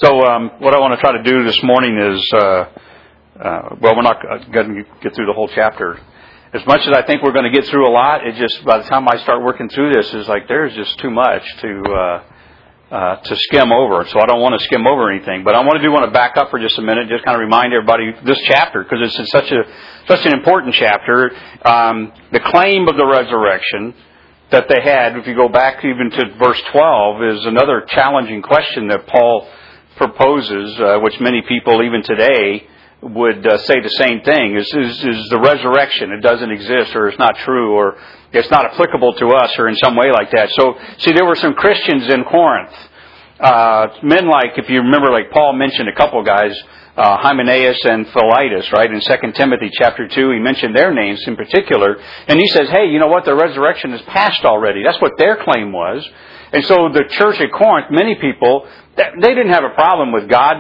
So what I want to try to do this morning is, we're not going to get through the whole chapter. As much as I think we're going to get through a lot, it just, by the time I start working through this, is like there's just too much to skim over. So I don't want to skim over anything. But I want to back up for just a minute, just kind of remind everybody this chapter, because it's such an important chapter. The claim of the resurrection that they had, if you go back even to verse 12, is another challenging question that Paul proposes, which many people even today would say the same thing, is the resurrection. It doesn't exist, or it's not true, or it's not applicable to us, or in some way like that. So, see, there were some Christians in Corinth, men like, if you remember, like Paul mentioned a couple of guys, Hymenaeus and Philetus, right? In 2 Timothy chapter 2, he mentioned their names in particular. And he says, hey, you know what? The resurrection is past already. That's what their claim was. And so the church at Corinth, many people, they didn't have a problem with Christ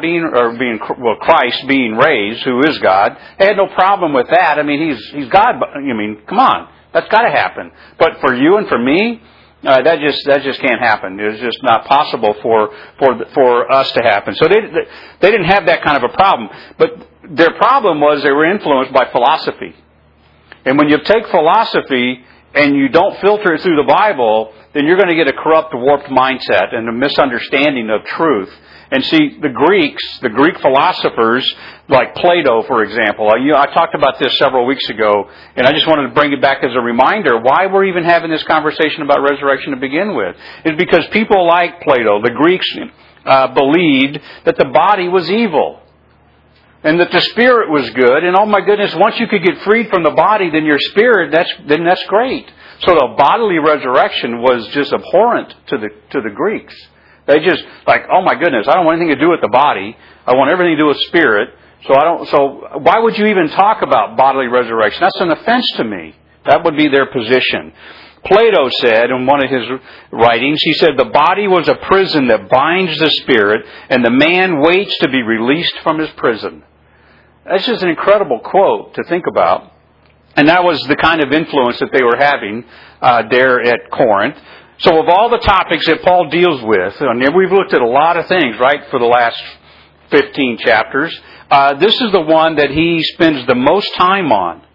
being raised, who is God. They had no problem with that. I mean, He's God. I mean, come on. That's got to happen. But for you and for me, that just can't happen. It's just not possible for us to happen. So they didn't have that kind of a problem. But their problem was they were influenced by philosophy. And when you take philosophy and you don't filter it through the Bible, then you're going to get a corrupt, warped mindset and a misunderstanding of truth. And see, the Greek philosophers, like Plato, for example, I talked about this several weeks ago, and I just wanted to bring it back as a reminder why we're even having this conversation about resurrection to begin with. It's because people like Plato, the Greeks, believed that the body was evil, and that the spirit was good, and oh my goodness, once you could get freed from the body, then your spirit, then that's great. So the bodily resurrection was just abhorrent to the Greeks. They just like, oh my goodness, I don't want anything to do with the body. I want everything to do with spirit. So why would you even talk about bodily resurrection? That's an offense to me. That would be their position. Plato said in one of his writings, he said, the body was a prison that binds the spirit, and the man waits to be released from his prison. That's just an incredible quote to think about. And that was the kind of influence that they were having there at Corinth. So of all the topics that Paul deals with, and we've looked at a lot of things, right, for the last 15 chapters, this is the one that he spends the most time on.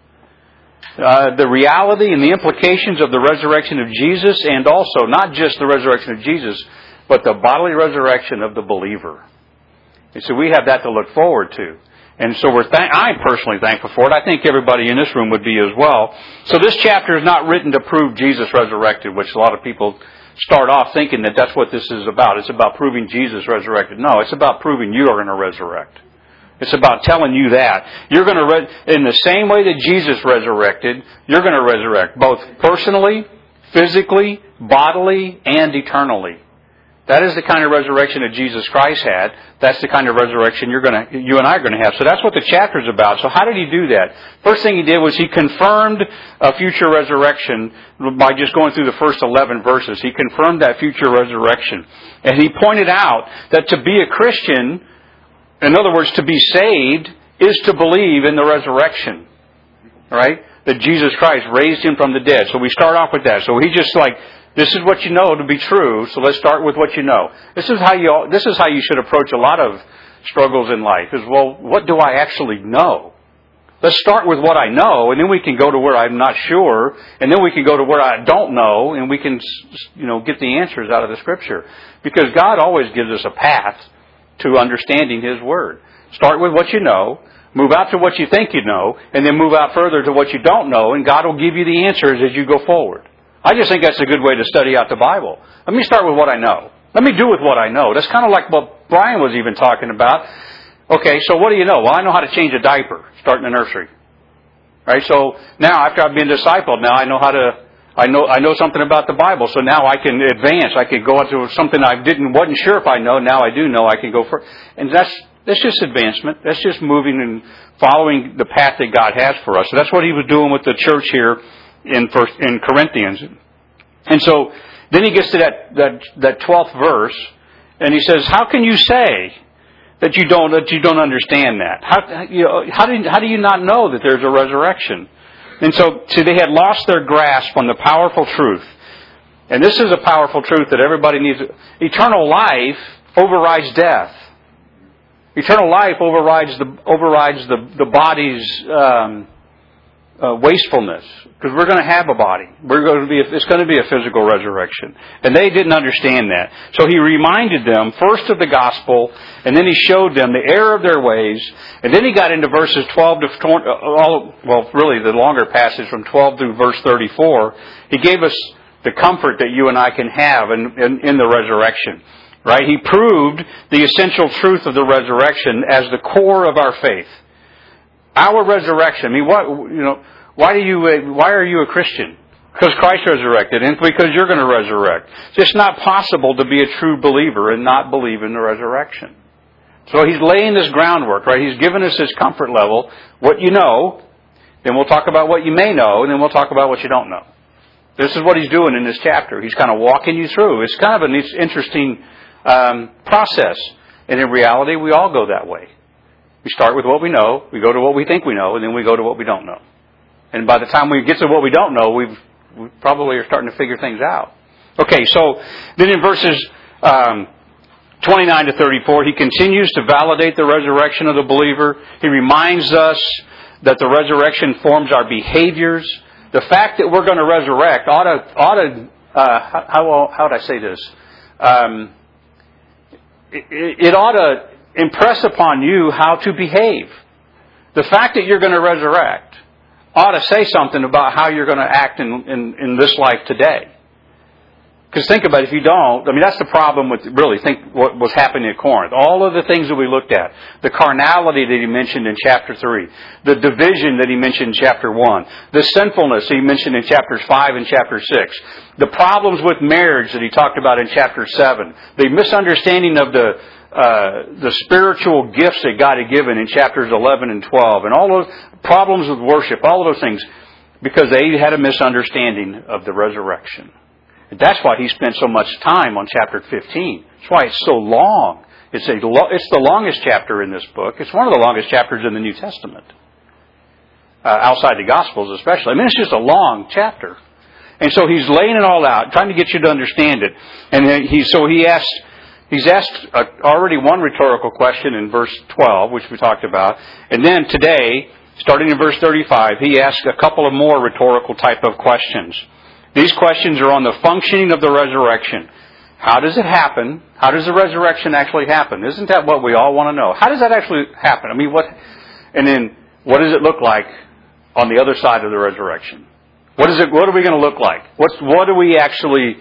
The reality and the implications of the resurrection of Jesus, and also not just the resurrection of Jesus, but the bodily resurrection of the believer. And so we have that to look forward to. And so I'm personally thankful for it. I think everybody in this room would be as well. So this chapter is not written to prove Jesus resurrected, which a lot of people start off thinking that that's what this is about. It's about proving Jesus resurrected. No, it's about proving you are going to resurrect. It's about telling you that. You're going to, in the same way that Jesus resurrected, you're going to resurrect, both personally, physically, bodily, and eternally. That is the kind of resurrection that Jesus Christ had. That's the kind of resurrection you and I are going to have. So that's what the chapter is about. So how did he do that? First thing he did was he confirmed a future resurrection by just going through the first 11 verses. He confirmed that future resurrection. And he pointed out that to be a Christian, in other words, to be saved, is to believe in the resurrection. Right? That Jesus Christ raised him from the dead. So we start off with that. So he just this is what you know to be true, so let's start with what you know. This is how you should approach a lot of struggles in life, is, well, what do I actually know? Let's start with what I know, and then we can go to where I'm not sure, and then we can go to where I don't know, and we can, get the answers out of the Scripture. Because God always gives us a path to understanding His Word. Start with what you know, move out to what you think you know, and then move out further to what you don't know, and God will give you the answers as you go forward. I just think that's a good way to study out the Bible. Let me start with what I know. Let me do with what I know. That's kind of like what Brian was even talking about. Okay, so what do you know? Well, I know how to change a diaper, starting in the nursery. Right? So now, after I've been discipled, now I know how to, I know something about the Bible. So now I can advance. I can go into something I wasn't sure if I know. Now I do know. I can go for, and that's just advancement. That's just moving and following the path that God has for us. So that's what he was doing with the church here in Corinthians. And so then he gets to that 12th verse, and he says, how can you say that you don't understand that? How do you not know that there's a resurrection? And so they had lost their grasp on the powerful truth. And this is a powerful truth that everybody needs. Eternal life overrides death. Eternal life overrides the body's wastefulness, because we're going to have a body. It's going to be a physical resurrection, and they didn't understand that. So he reminded them first of the gospel, and then he showed them the error of their ways, and then he got into verses 12 to 20. Really the longer passage from 12 through verse 34. He gave us the comfort that you and I can have in the resurrection. Right? He proved the essential truth of the resurrection as the core of our faith. Our resurrection. I mean, why are you a Christian? Because Christ resurrected, and because you're going to resurrect. It's just not possible to be a true believer and not believe in the resurrection. So he's laying this groundwork, right? He's given us his comfort level, what you know, then we'll talk about what you may know, and then we'll talk about what you don't know. This is what he's doing in this chapter. He's kind of walking you through. It's kind of an interesting process. And in reality, we all go that way. We start with what we know, we go to what we think we know, and then we go to what we don't know. And by the time we get to what we don't know, we probably are starting to figure things out. Okay, so then in verses 29 to 34, he continues to validate the resurrection of the believer. He reminds us that the resurrection forms our behaviors. The fact that we're going to resurrect how would I say this? It ought to impress upon you how to behave. The fact that you're going to resurrect ought to say something about how you're going to act in this life today. Because think about it, if you don't, that's the problem with, think what was happening at Corinth. All of the things that we looked at, the carnality that he mentioned in chapter 3, the division that he mentioned in chapter 1, the sinfulness he mentioned in chapters 5 and chapter 6, the problems with marriage that he talked about in chapter 7, the misunderstanding of the spiritual gifts that God had given in chapters 11 and 12, and all those problems with worship, all of those things, because they had a misunderstanding of the resurrection. That's why he spent so much time on chapter 15. That's why it's so long. It's the longest chapter in this book. It's one of the longest chapters in the New Testament. Outside the Gospels especially. It's just a long chapter. And so he's laying it all out, trying to get you to understand it. And then he's asked already one rhetorical question in verse 12, which we talked about. And then today, starting in verse 35, he asks a couple of more rhetorical type of questions. These questions are on the functioning of the resurrection. How does it happen? How does the resurrection actually happen? Isn't that what we all want to know? How does that actually happen? And then what does it look like on the other side of the resurrection? What are we going to look like? What do we actually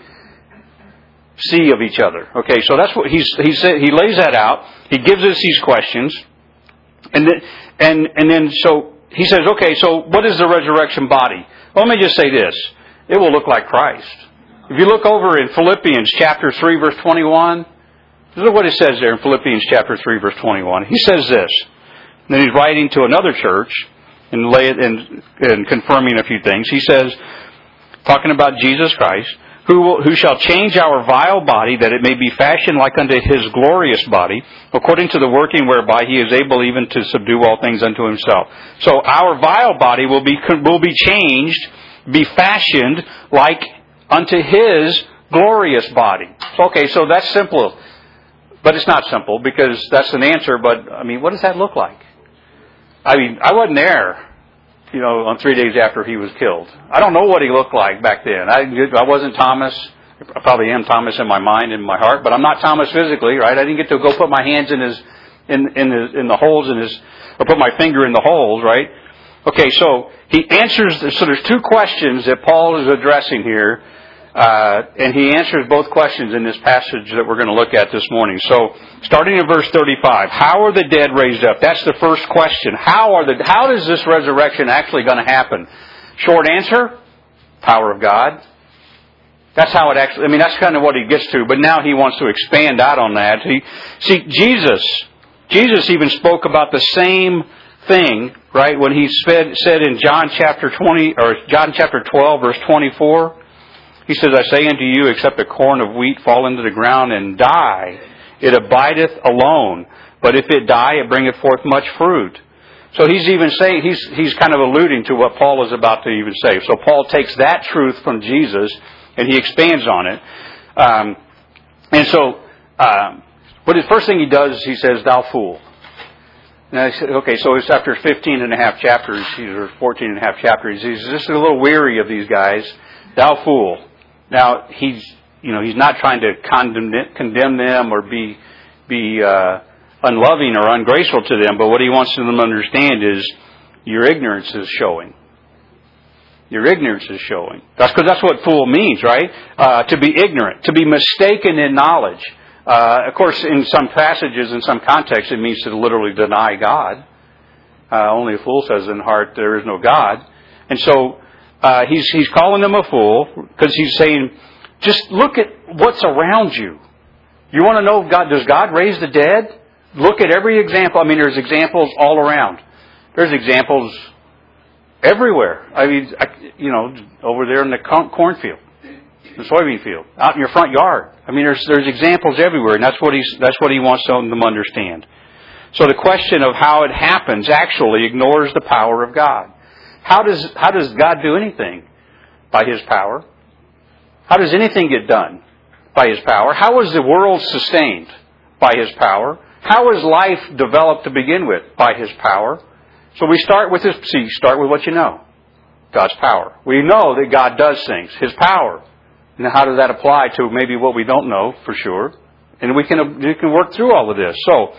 see of each other? Okay, so that's what he lays that out. He gives us these questions. And then so he says, okay, so what is the resurrection body? Well, let me just say this. It will look like Christ. If you look over in Philippians chapter 3, verse 21, this is what it says there in Philippians chapter 3, verse 21. He says this. And then he's writing to another church and confirming a few things. He says, talking about Jesus Christ, who shall change our vile body, that it may be fashioned like unto his glorious body, according to the working whereby he is able even to subdue all things unto himself. So our vile body will be changed, be fashioned like unto his glorious body. Okay, so that's simple. But it's not simple, because that's an answer, but, what does that look like? I wasn't there, on 3 days after he was killed. I don't know what he looked like back then. I wasn't Thomas. I probably am Thomas in my mind and my heart, but I'm not Thomas physically, right? I didn't get to go put my hands in the holes or put my finger in the holes, right? Okay, so he answers, so there's two questions that Paul is addressing here, and he answers both questions in this passage that we're going to look at this morning. So, starting in verse 35, how are the dead raised up? That's the first question. How is this resurrection actually going to happen? Short answer, power of God. That's how it actually, that's kind of what he gets to, but now he wants to expand out on that. Jesus even spoke about the same thing, right, when he said in John chapter 12, verse 24, he says, I say unto you, except a corn of wheat fall into the ground and die, it abideth alone. But if it die, it bringeth forth much fruit. So he's even saying, he's kind of alluding to what Paul is about to even say. So Paul takes that truth from Jesus and he expands on it. The first thing he does, he says, thou fool. And I said, okay, so it's after 15 and a half chapters, or 14 and a half chapters. He's just a little weary of these guys. Thou fool. Now, he's not trying to condemn them or be unloving or ungraceful to them, but what he wants them to understand is your ignorance is showing. Your ignorance is showing. That's what fool means, right? To be ignorant, to be mistaken in knowledge. Of course, in some passages, in some contexts, it means to literally deny God. Only a fool says in heart, there is no God. And so he's calling them a fool because he's saying, just look at what's around you. You want to know does God raise the dead? Look at every example. I mean, there's examples all around. There's examples everywhere. I mean, over there in the cornfield, the soybean field, out in your front yard. I mean, there's examples everywhere, and that's what he wants them to understand. So the question of how it happens actually ignores the power of God. How does God do anything? By His power. How does anything get done? By His power. How is the world sustained? By His power. How is life developed to begin with? By His power. So we start with this. See, start with what you know. God's power. We know that God does things. His power. And how does that apply to maybe what we don't know for sure? And we can work through all of this. So,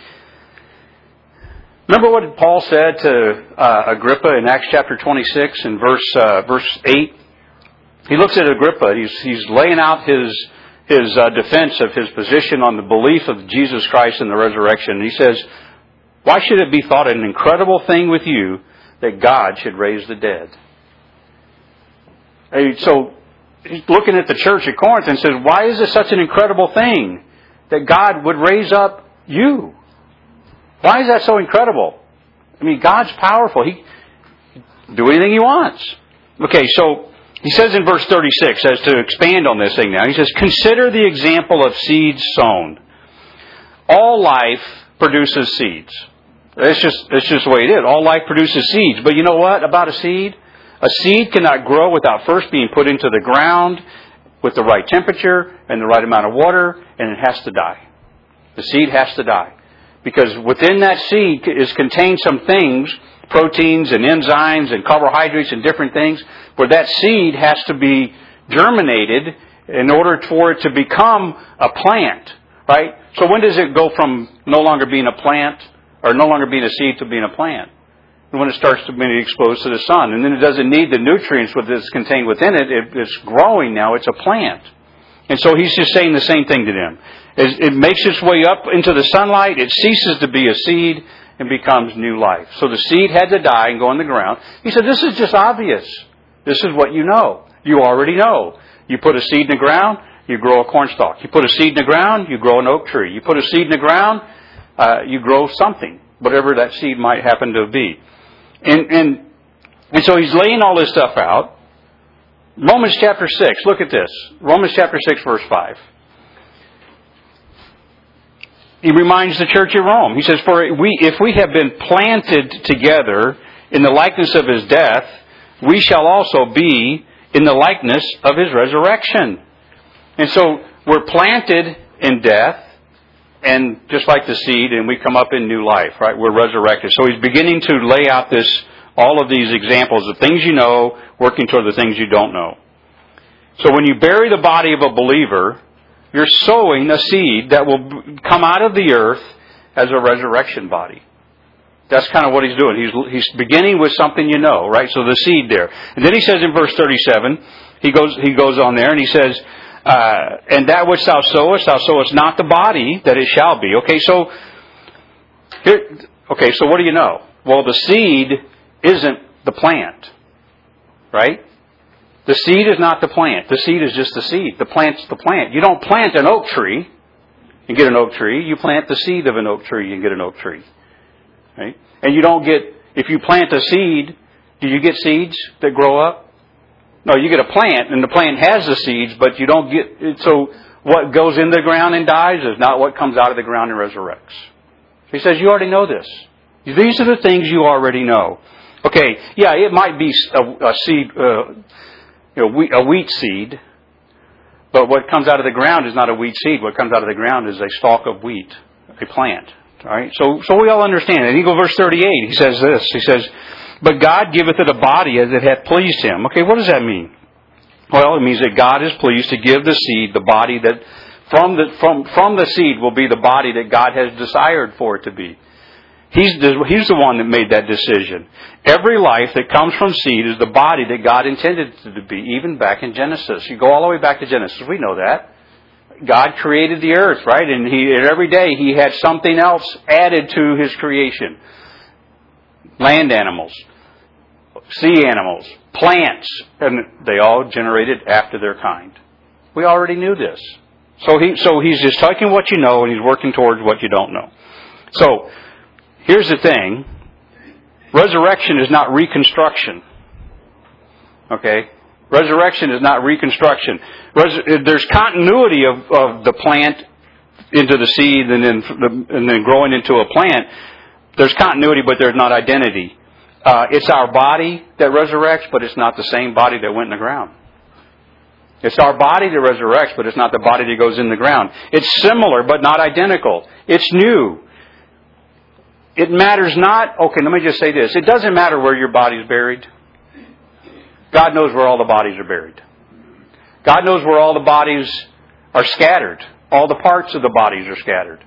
remember what Paul said to Agrippa in Acts chapter 26 and verse 8? He looks at Agrippa. He's laying out his defense of his position on the belief of Jesus Christ and the resurrection. And he says, why should it be thought an incredible thing with you that God should raise the dead? So he's looking at the church at Corinth and says, why is it such an incredible thing that God would raise up you? Why is that so incredible? I mean, God's powerful. He can do anything He wants. Okay, so he says in verse 36, as to expand on this thing now, he says, consider the example of seeds sown. All life produces seeds. It's just the way it is. All life produces seeds. But you know what about a seed? A seed cannot grow without first being put into the ground with the right temperature and the right amount of water, and it has to die. The seed has to die. Because within that seed is contained some things, proteins and enzymes and carbohydrates and different things, where that seed has to be germinated in order for it to become a plant, right? So when does it go from no longer being a plant or no longer being a seed to being a plant? When it starts to be exposed to the sun. And then it doesn't need the nutrients that's contained within it. It's growing now. It's a plant. And so he's just saying the same thing to them. It makes its way up into the sunlight. It ceases to be a seed and becomes new life. So the seed had to die and go in the ground. He said, this is just obvious. This is what you know. You already know. You put a seed in the ground, you grow a cornstalk. You put a seed in the ground, you grow an oak tree. You put a seed in the ground, you grow something, whatever that seed might happen to be. And so he's laying all this stuff out. Romans chapter 6, look at this. Romans chapter 6, verse 5. He reminds the church at Rome. He says, for if we have been planted together in the likeness of His death, we shall also be in the likeness of His resurrection. And so we're planted in death, and just like the seed, and we come up in new life, right? We're resurrected. So he's beginning to lay out all of these examples of things you know, working toward the things you don't know. So when you bury the body of a believer, you're sowing a seed that will come out of the earth as a resurrection body. That's kind of what he's doing. He's beginning with something you know, right? So the seed there. And then he says in verse 37, he goes on there and he says, and that which thou sowest not the body that it shall be. Okay, so what do you know? Well, the seed isn't the plant, right? The seed is not the plant. The seed is just the seed. The plant's the plant. You don't plant an oak tree and get an oak tree. You plant the seed of an oak tree and get an oak tree, right? And you don't get, if you plant a seed, do you get seeds that grow up? No, you get a plant, and the plant has the seeds, but you don't get... So what goes in the ground and dies is not what comes out of the ground and resurrects. He says, you already know this. These are the things you already know. Okay, yeah, it might be a seed, a wheat seed, but what comes out of the ground is not a wheat seed. What comes out of the ground is a stalk of wheat, a plant. All right? So we all understand it. And you go verse 38, he says this. He says, but God giveth it a body as it hath pleased him. Okay, what does that mean? Well, it means that God is pleased to give the seed the body that from the seed will be the body that God has desired for it to be. He's the one that made that decision. Every life that comes from seed is the body that God intended it to be, even back in Genesis. You go all the way back to Genesis. We know that. God created the earth, right? And every day He had something else added to His creation. Land animals, sea animals, plants, and they all generated after their kind. We already knew this. So He's just taking what you know and He's working towards what you don't know. So, here's the thing. Resurrection is not reconstruction. Okay? Resurrection is not reconstruction. There's continuity of the plant into the seed and then growing into a plant. There's continuity, but there's not identity. It's our body that resurrects, but it's not the same body that went in the ground. It's our body that resurrects, but it's not the body that goes in the ground. It's similar, but not identical. It's new. It matters not... Okay, let me just say this. It doesn't matter where your body's buried. God knows where all the bodies are buried. God knows where all the bodies are scattered. All the parts of the bodies are scattered.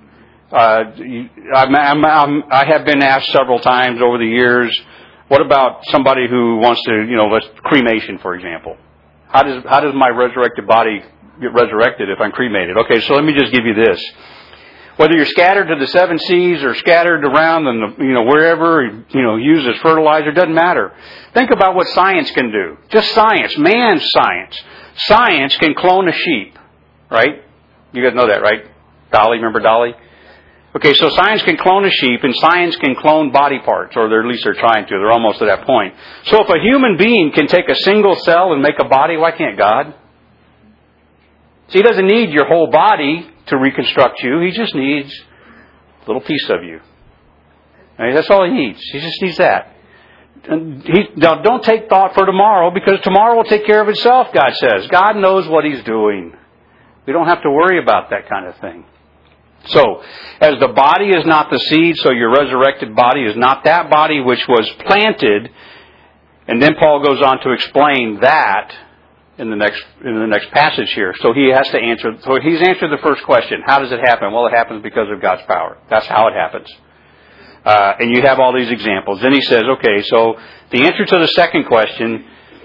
I have been asked several times over the years, what about somebody who wants to, cremation, for example? How does my resurrected body get resurrected if I'm cremated? Okay, so let me just give you this. Whether you're scattered to the 7 seas or scattered around and wherever, used as fertilizer, doesn't matter. Think about what science can do. Just science, man's science. Science can clone a sheep, right? You guys know that, right? Dolly, remember Dolly? Okay, so science can clone a sheep and science can clone body parts, or at least they're trying to. They're almost at that point. So if a human being can take a single cell and make a body, why can't God? See, He doesn't need your whole body to reconstruct you. He just needs a little piece of you. Right? That's all He needs. He just needs that. Now, don't take thought for tomorrow, because tomorrow will take care of itself, God says. God knows what He's doing. We don't have to worry about that kind of thing. So, as the body is not the seed, so your resurrected body is not that body which was planted. And then Paul goes on to explain that in the next passage here. So he has to answer. So he's answered the first question. How does it happen? Well, it happens because of God's power. That's how it happens. And you have all these examples. Then he says, okay, so the answer to the second question,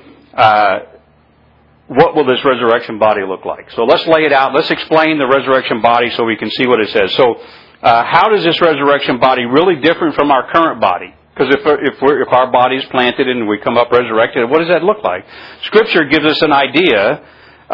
what will this resurrection body look like? So let's lay it out. Let's explain the resurrection body so we can see what it says. So how does this resurrection body really differ from our current body? Because if our body is planted and we come up resurrected, what does that look like? Scripture gives us an idea,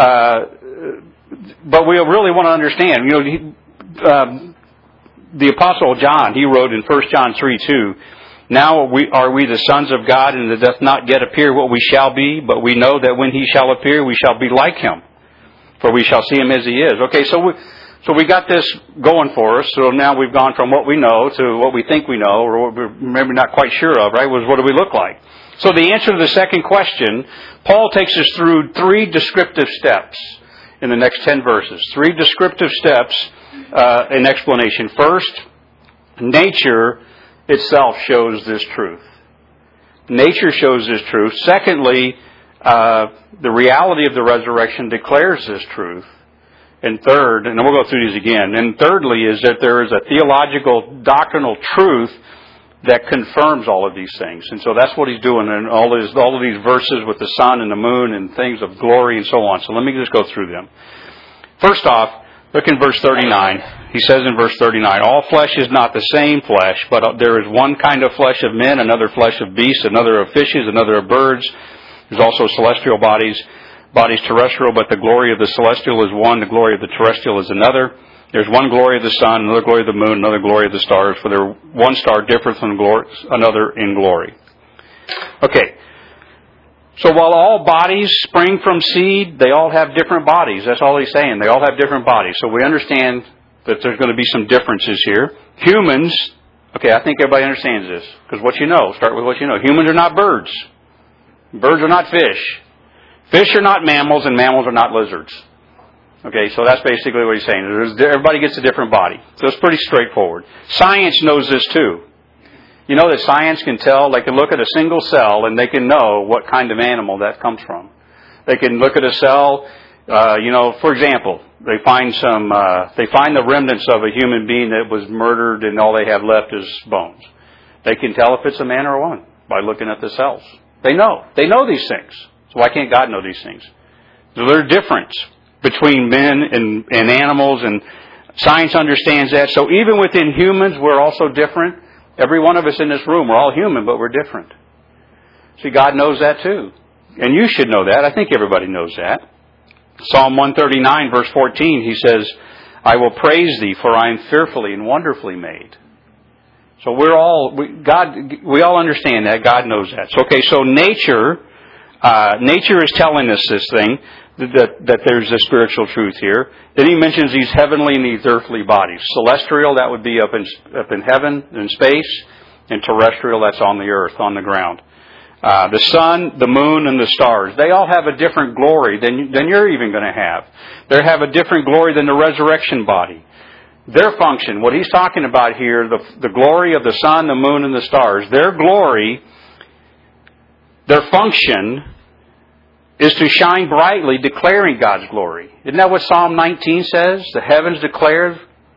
but we really want to understand. The Apostle John, he wrote in 1 John 3:2, now are we the sons of God, and it doth not yet appear what we shall be, but we know that when He shall appear, we shall be like Him, for we shall see Him as He is. Okay, so we got this going for us. So now we've gone from what we know to what we think we know, or what we're maybe not quite sure of, right? Was what do we look like? So the answer to the second question, Paul takes us through 3 descriptive steps in the next 10 verses. 3 descriptive steps in explanation. First, nature itself shows this truth. Nature shows this truth. Secondly, the reality of the resurrection declares this truth. And third, and we'll go through these again, and thirdly is that there is a theological, doctrinal truth that confirms all of these things. And so that's what he's doing in all of these verses with the sun and the moon and things of glory and so on. So let me just go through them. First off, look in verse 39. He says in verse 39, all flesh is not the same flesh, but there is one kind of flesh of men, another flesh of beasts, another of fishes, another of birds. There's also celestial bodies terrestrial, but the glory of the celestial is one, the glory of the terrestrial is another. There's one glory of the sun, another glory of the moon, another glory of the stars, for one star differeth from another in glory. Okay. So while all bodies spring from seed, they all have different bodies. That's all he's saying. They all have different bodies. So we understand that there's going to be some differences here. Humans, okay, I think everybody understands this, because what you know, start with what you know. Humans are not birds. Birds are not fish. Fish are not mammals, and mammals are not lizards. Okay, so that's basically what he's saying. Everybody gets a different body. So it's pretty straightforward. Science knows this too. You know that science can tell, they can look at a single cell and they can know what kind of animal that comes from. They can look at a cell, for example, they find the remnants of a human being that was murdered and all they have left is bones. They can tell if it's a man or a woman by looking at the cells. They know these things. So why can't God know these things? So there's a difference between men and animals, and science understands that. So even within humans, we're also different. Every one of us in this room, we're all human, but we're different. See, God knows that too. And you should know that. I think everybody knows that. Psalm 139, verse 14, he says, I will praise thee, for I am fearfully and wonderfully made. So we all understand that. God knows that. So nature is telling us this thing, that there's a spiritual truth here. Then he mentions these heavenly and these earthly bodies. Celestial, that would be up in heaven, in space, and terrestrial, that's on the earth, on the ground. The sun, the moon, and the stars, they all have a different glory than you're even going to have. They have a different glory than the resurrection body. Their function, what he's talking about here, the glory of the sun, the moon, and the stars, their glory, their function is to shine brightly, declaring God's glory. Isn't that what Psalm 19 says? The heavens declare,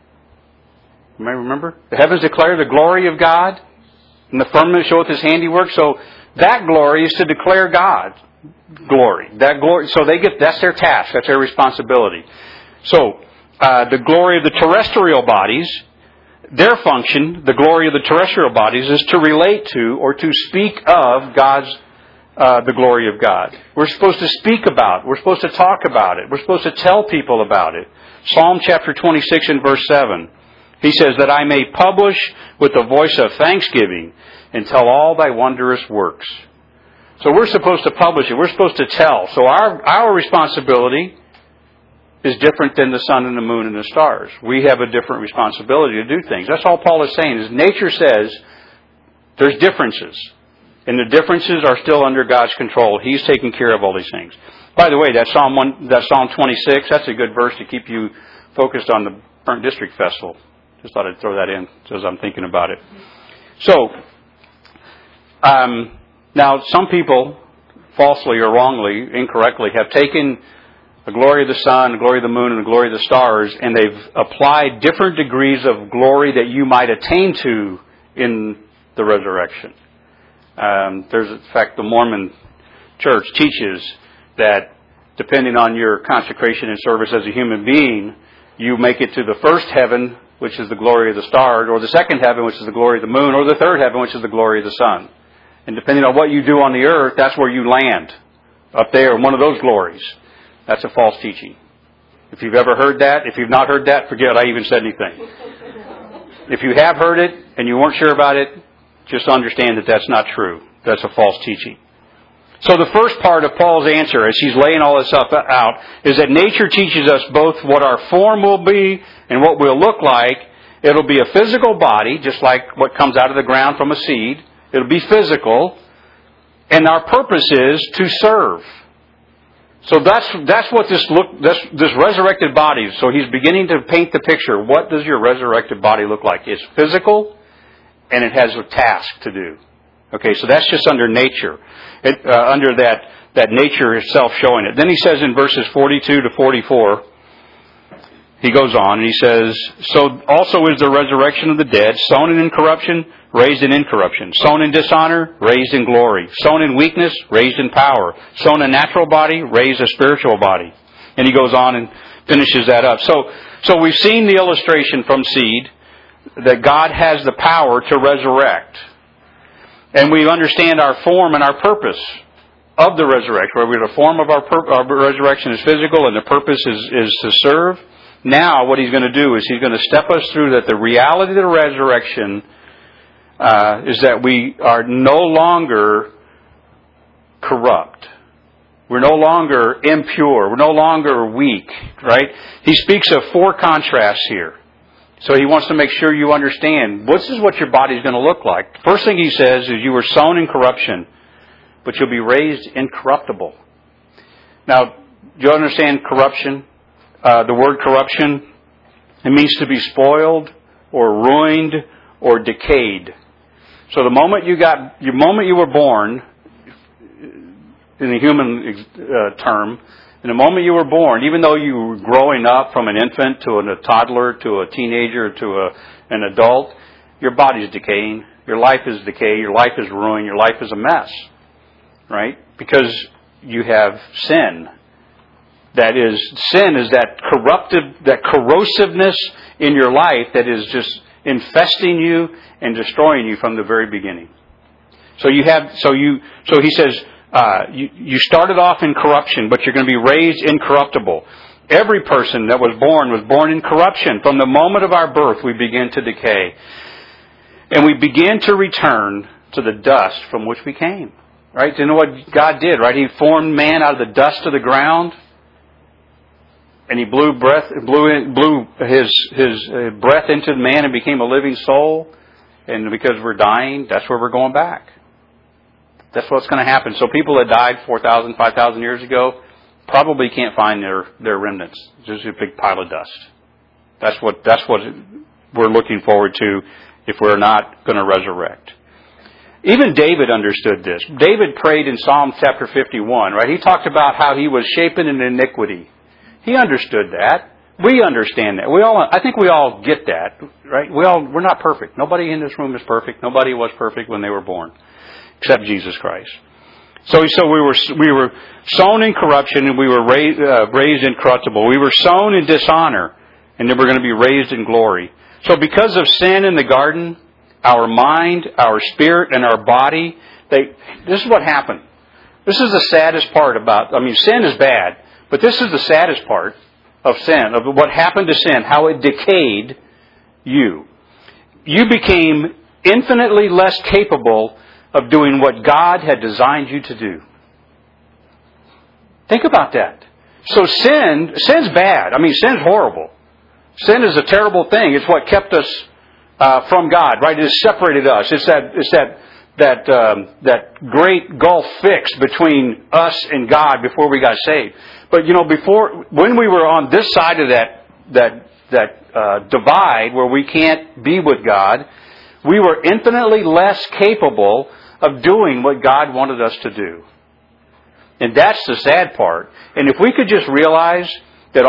you may remember? The heavens declare the glory of God, and the firmament showeth His handiwork. So that glory is to declare God's glory. That glory. So that's their task. That's their responsibility. So the glory of the terrestrial bodies, their function, the glory of the terrestrial bodies, is to relate to or to speak of the glory of God. We're supposed to speak about it. We're supposed to talk about it. We're supposed to tell people about it. Psalm chapter 26 and verse 7. He says, that I may publish with the voice of thanksgiving and tell all thy wondrous works. So we're supposed to publish it. We're supposed to tell. So our responsibility is different than the sun and the moon and the stars. We have a different responsibility to do things. That's all Paul is saying, is nature says there's differences. And the differences are still under God's control. He's taking care of all these things. By the way, that Psalm 26, that's a good verse to keep you focused on the Burnt District Festival. Just thought I'd throw that in as I'm thinking about it. So, now some people, falsely or wrongly, incorrectly, have taken the glory of the sun, the glory of the moon, and the glory of the stars, and they've applied different degrees of glory that you might attain to in the resurrection. In fact, the Mormon Church teaches that depending on your consecration and service as a human being, you make it to the first heaven, which is the glory of the stars, or the second heaven, which is the glory of the moon, or the third heaven, which is the glory of the sun. And depending on what you do on the earth, that's where you land, up there in one of those glories. That's a false teaching. If you've ever heard that, if you've not heard that, forget I even said anything. If you have heard it and you weren't sure about it, just understand that that's not true. That's a false teaching. So the first part of Paul's answer, as he's laying all this stuff out, is that nature teaches us both what our form will be and what we'll look like. It'll be a physical body, just like what comes out of the ground from a seed. It'll be physical. And our purpose is to serve. So that's what this resurrected body is. So he's beginning to paint the picture. What does your resurrected body look like? It's physical, and it has a task to do. Okay, so that's just under nature. Under that nature itself showing it. Then he says in verses 42 to 44, he goes on and he says, so also is the resurrection of the dead, sown in incorruption, raised in incorruption, sown in dishonor, raised in glory, sown in weakness, raised in power, sown a natural body, raised a spiritual body. And he goes on and finishes that up. So we've seen the illustration from seed that God has the power to resurrect. And we understand our form and our purpose of the resurrection. Where the form of our resurrection is physical and the purpose is to serve. Now what he's going to do is he's going to step us through that the reality of the resurrection is that we are no longer corrupt. We're no longer impure. We're no longer weak, right? He speaks of four contrasts here. So he wants to make sure you understand, this is what your body is going to look like. First thing he says is you were sown in corruption, but you'll be raised incorruptible. Now, do you understand corruption? the word corruption, it means to be spoiled or ruined or decayed. So the moment you were born, in the human term, in the moment you were born, even though you were growing up from an infant to a toddler to a teenager to an adult, your body's decaying, your life is decayed, your life is ruined, your life is a mess, right? Because you have sin. Sin is that corrosiveness in your life that is just infesting you and destroying you from the very beginning. So he says, you started off in corruption, but you're going to be raised incorruptible. Every person that was born in corruption. From the moment of our birth, we begin to decay. And we begin to return to the dust from which we came. Right? You know what God did, right? He formed man out of the dust of the ground. And He blew his breath into man and became a living soul. And because we're dying, that's where we're going back. That's what's going to happen. So people that died 4,000, 5,000 years ago probably can't find their remnants. It's just a big pile of dust. That's what we're looking forward to if we're not going to resurrect. Even David understood this. David prayed in Psalm chapter 51, right? He talked about how he was shapen in iniquity. He understood that. We understand that. I think we all get that, right? We're not perfect. Nobody in this room is perfect. Nobody was perfect when they were born, except Jesus Christ. So we were sown in corruption and we were raised incorruptible. We were sown in dishonor and then we're going to be raised in glory. So because of sin in the garden, our mind, our spirit, and our body, this is what happened. This is the saddest part sin is bad, but this is the saddest part of sin, of what happened to sin, how it decayed you. You became infinitely less capable of doing what God had designed you to do. Think about that. So sin's bad. Sin's horrible. Sin is a terrible thing. It's what kept us from God, right? It has separated us. It's that great gulf fixed between us and God before we got saved. But when we were on this side of that divide where we can't be with God, we were infinitely less capable of doing what God wanted us to do. And that's the sad part. And if we could just realize that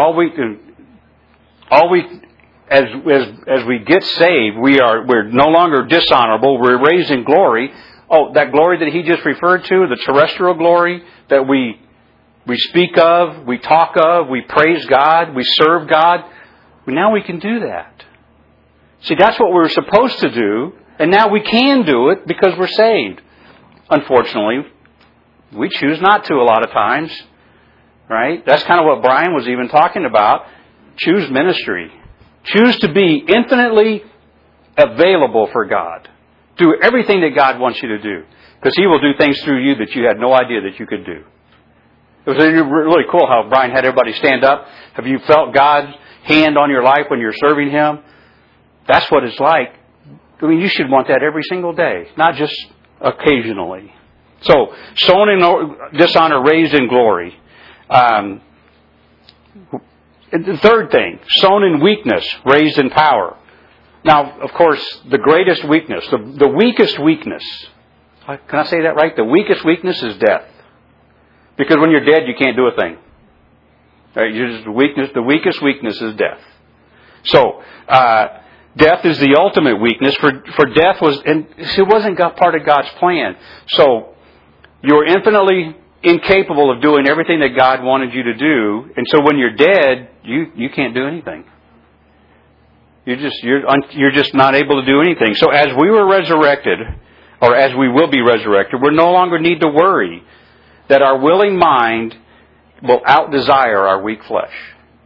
as we get saved, we're no longer dishonorable, we're raised in glory. Oh, that glory that he just referred to, the terrestrial glory that we speak of, we talk of, we praise God, we serve God. Now we can do that. See, that's what we were supposed to do, and now we can do it because we're saved. Unfortunately, we choose not to a lot of times, right? That's kind of what Brian was even talking about. Choose ministry. Choose to be infinitely available for God. Do everything that God wants you to do, because He will do things through you that you had no idea that you could do. It was really cool how Brian had everybody stand up. Have you felt God's hand on your life when you're serving Him? That's what it's like. You should want that every single day, not just occasionally. So, sown in dishonor, raised in glory. The third thing, sown in weakness, raised in power. Now, of course, the greatest weakness, the weakest weakness, can I say that right? The weakest weakness is death. Because when you're dead, you can't do a thing. Right? The weakest weakness is death. So, death is the ultimate weakness. For death it wasn't part of God's plan. So, you're infinitely incapable of doing everything that God wanted you to do. And so when you're dead, you can't do anything. You're just not able to do anything. So as we were resurrected, or as we will be resurrected, we no longer need to worry that our willing mind will out-desire our weak flesh.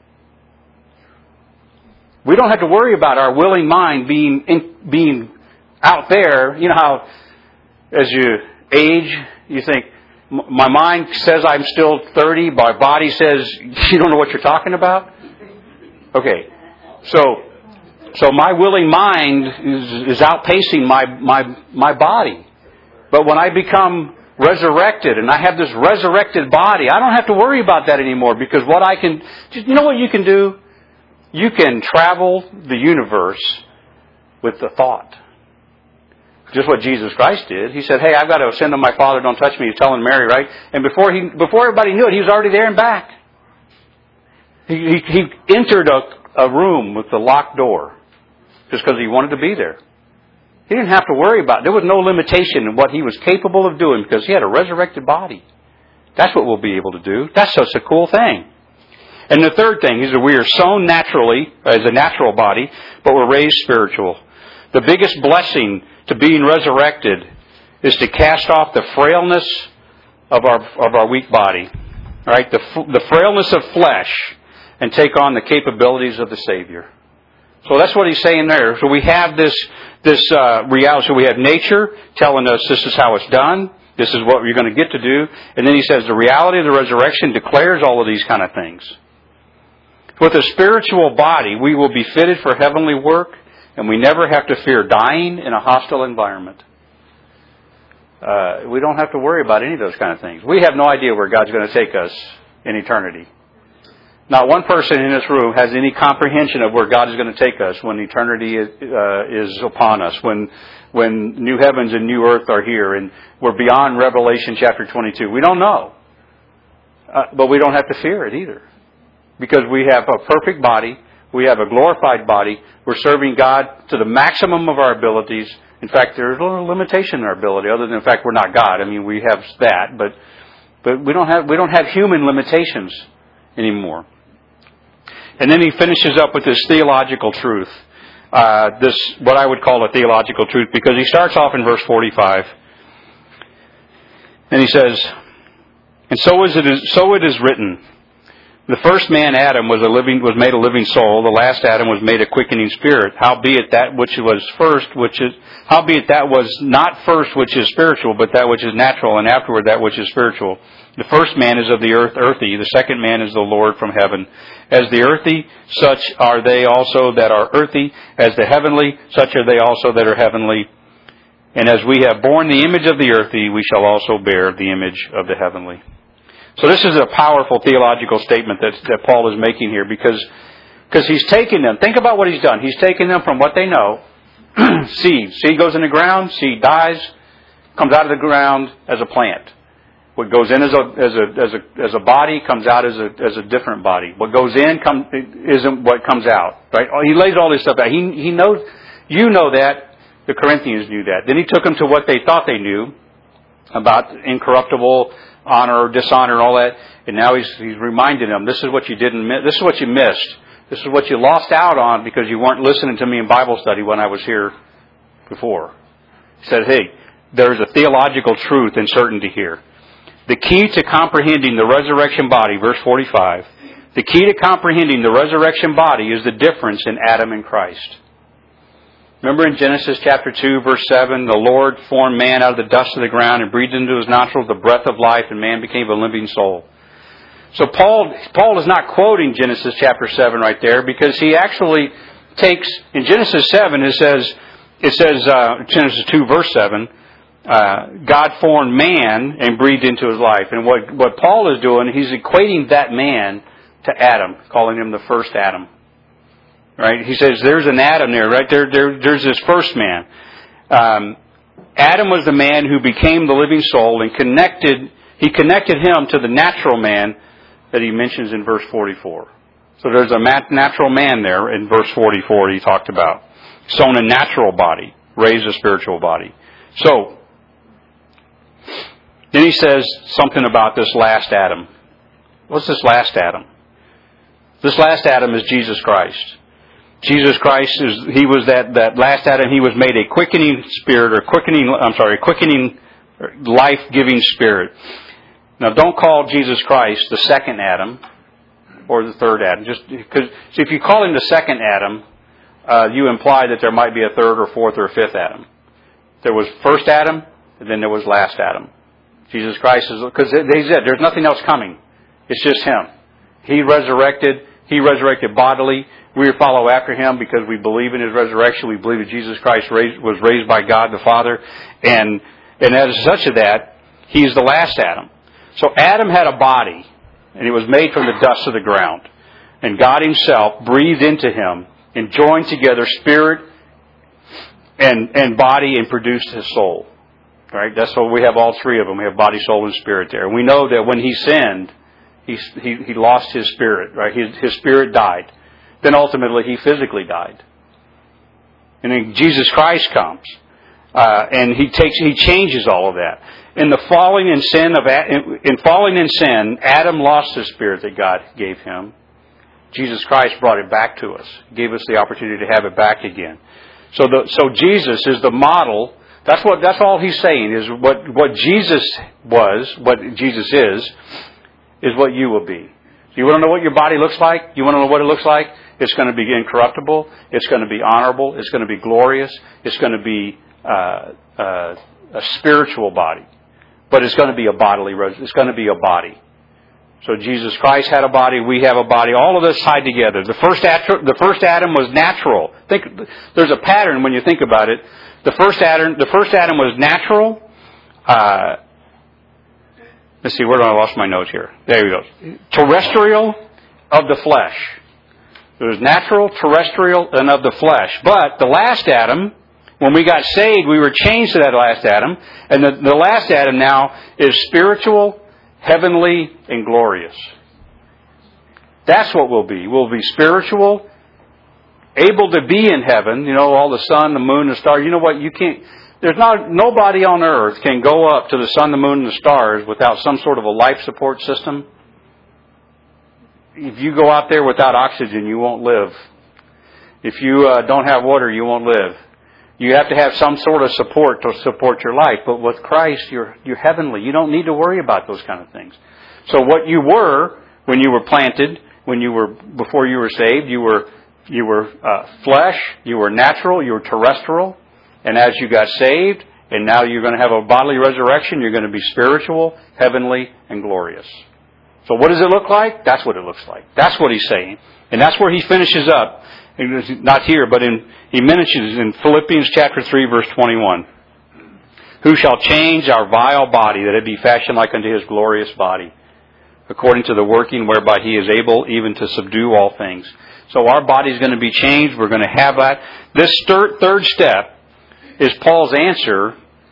We don't have to worry about our willing mind being out there. You know how as you age, you think, my mind says I'm still 30, my body says, you don't know what you're talking about? Okay. So my willing mind is outpacing my body. But when I become resurrected, and I have this resurrected body. I don't have to worry about that anymore, because what I can... You know what you can do? You can travel the universe with the thought. Just what Jesus Christ did. He said, hey, I've got to ascend to my Father, don't touch me. He's telling Mary, right? And before everybody knew it, he was already there and back. He entered a room with the locked door just because he wanted to be there. He didn't have to worry about it. There was no limitation in what he was capable of doing because he had a resurrected body. That's what we'll be able to do. That's such a cool thing. And the third thing is that we are sown naturally as a natural body, but we're raised spiritual. The biggest blessing to being resurrected is to cast off the frailness of our weak body, right? The frailness of flesh, and take on the capabilities of the Savior. So that's what he's saying there. So we have this reality. So we have nature telling us this is how it's done. This is what you're going to get to do. And then he says the reality of the resurrection declares all of these kind of things. With a spiritual body, we will be fitted for heavenly work, and we never have to fear dying in a hostile environment. We don't have to worry about any of those kind of things. We have no idea where God's going to take us in eternity. Not one person in this room has any comprehension of where God is going to take us when eternity is upon us, when new heavens and new earth are here, and we're beyond Revelation chapter 22. We don't know. But we don't have to fear it either. Because we have a perfect body. We have a glorified body. We're serving God to the maximum of our abilities. In fact, there's a little limitation in our ability, other than the fact we're not God. I mean, we have that, but we don't have human limitations anymore. And then he finishes up with this theological truth. This what I would call a theological truth, because he starts off in verse 45, and he says, "And so it is written. The first man, Adam, was made a living soul. The last Adam was made a quickening spirit. Howbeit that which was not first which is spiritual, but that which is natural, and afterward that which is spiritual. The first man is of the earth, earthy. The second man is the Lord from heaven. As the earthy, such are they also that are earthy. As the heavenly, such are they also that are heavenly. And as we have borne the image of the earthy, we shall also bear the image of the heavenly." So this is a powerful theological statement that Paul is making here, because he's taking them. Think about what he's done. He's taken them from what they know. Seed. Seed goes in the ground. Seed dies. Comes out of the ground as a plant. What goes in as a body comes out as a different body. What goes in isn't what comes out. Right? He lays all this stuff out. He knows. You know that. The Corinthians knew that. Then he took them to what they thought they knew about incorruptible honor or dishonor and all that. And now he's reminding them, this is what you didn't miss. This is what you missed. This is what you lost out on because you weren't listening to me in Bible study when I was here before. He said, hey, there's a theological truth and certainty here. The key to comprehending the resurrection body, verse 45, the key to comprehending the resurrection body is the difference in Adam and Christ. Remember in Genesis chapter 2, verse 7, the Lord formed man out of the dust of the ground and breathed into his nostrils the breath of life, and man became a living soul. So Paul is not quoting Genesis chapter 7 right there, because he actually takes, in Genesis 7, it says Genesis 2, verse 7, God formed man and breathed into his life. And what Paul is doing, he's equating that man to Adam, calling him the first Adam. Right? He says there's an Adam there, right? There's this first man. Adam was the man who became the living soul and he connected him to the natural man that he mentions in verse 44. So there's a natural man there in verse 44 he talked about. Sown a natural body, raised a spiritual body. So, then he says something about this last Adam. What's this last Adam? This last Adam is Jesus Christ. Jesus Christ he was that last Adam. He was made a quickening spirit, quickening life-giving spirit. Now, don't call Jesus Christ the second Adam or the third Adam. Just because, if you call him the second Adam, you imply that there might be a third or fourth or fifth Adam. There was first Adam, and then there was last Adam. Jesus Christ is, because they said there's nothing else coming. It's just him. He resurrected bodily. We follow after him because we believe in his resurrection. We believe that Jesus Christ was raised by God the Father. And as such of that, He's the last Adam. So Adam had a body, and it was made from the dust of the ground. And God Himself breathed into him and joined together spirit and body and produced his soul. Right? That's what we have, all three of them. We have body, soul, and spirit there. And we know that when he sinned, he lost his spirit. Right? His spirit died. Then ultimately he physically died. And then Jesus Christ comes, and he changes all of that. In the falling in sin, Adam lost his spirit that God gave him. Jesus Christ brought it back to us, gave us the opportunity to have it back again. So Jesus is the model. That's all he's saying is what Jesus was, what Jesus is what you will be. You want to know what your body looks like? You want to know what it looks like? It's going to be incorruptible. It's going to be honorable. It's going to be glorious. It's going to be a spiritual body, but it's going to be a bodily. It's going to be a body. So Jesus Christ had a body. We have a body. All of this tied together. The first Adam was natural. There's a pattern when you think about it. The first Adam was natural. Let's see, where did I lost my notes here? There we go. Terrestrial of the flesh. There was natural, terrestrial, and of the flesh. But the last Adam, when we got saved, we were changed to that last Adam. And the last Adam now is spiritual, heavenly, and glorious. That's what we'll be. We'll be spiritual, able to be in heaven. You know, all the sun, the moon, the stars. You know what? You can't. Nobody on earth can go up to the sun, the moon, and the stars without some sort of a life support system. If you go out there without oxygen, you won't live. If you don't have water, you won't live. You have to have some sort of support to support your life. But with Christ, you're heavenly. You don't need to worry about those kind of things. So what you were when you were planted, before you were saved, you were flesh, you were natural, you were terrestrial. And as you got saved, and now you're going to have a bodily resurrection, you're going to be spiritual, heavenly, and glorious. So what does it look like? That's what it looks like. That's what he's saying. And that's where he finishes up. Not here, but he mentions in Philippians chapter 3, verse 21. Who shall change our vile body, that it be fashioned like unto his glorious body, according to the working whereby he is able even to subdue all things. So our body is going to be changed. We're going to have that. This third step is Paul's answer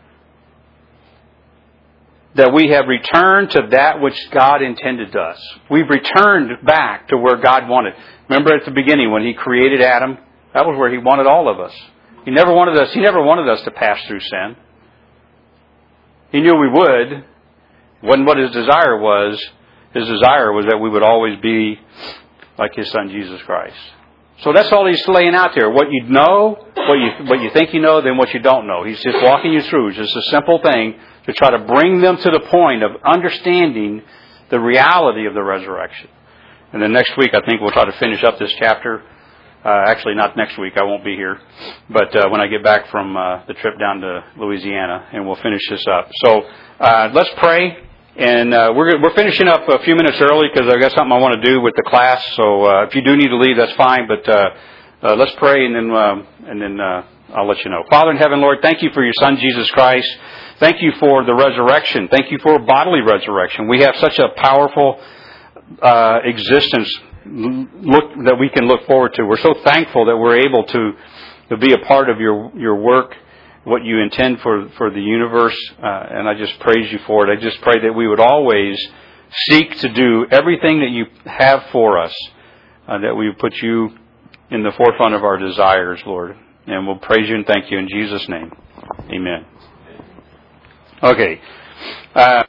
that we have returned to that which God intended us. We've returned back to where God wanted. Remember at the beginning when He created Adam? That was where He wanted all of us. He never wanted us to pass through sin. He knew we would. Wasn't what His desire was. His desire was that we would always be like His Son Jesus Christ. So that's all He's laying out there. What you know, what you think you know, then what you don't know. He's just walking you through. It's just a simple thing to try to bring them to the point of understanding the reality of the resurrection. And then next week, I think we'll try to finish up this chapter. Actually, not next week. I won't be here. But when I get back from the trip down to Louisiana, and we'll finish this up. So let's pray. And we're finishing up a few minutes early because I've got something I want to do with the class. So if you do need to leave, that's fine. But let's pray, and then I'll let you know. Father in heaven, Lord, thank you for your Son, Jesus Christ. Thank you for the resurrection. Thank you for bodily resurrection. We have such a powerful existence that we can look forward to. We're so thankful that we're able to be a part of your work, what you intend for the universe, and I just praise you for it. I just pray that we would always seek to do everything that you have for us, that we would put you in the forefront of our desires, Lord. And we'll praise you and thank you in Jesus' name. Amen. Okay.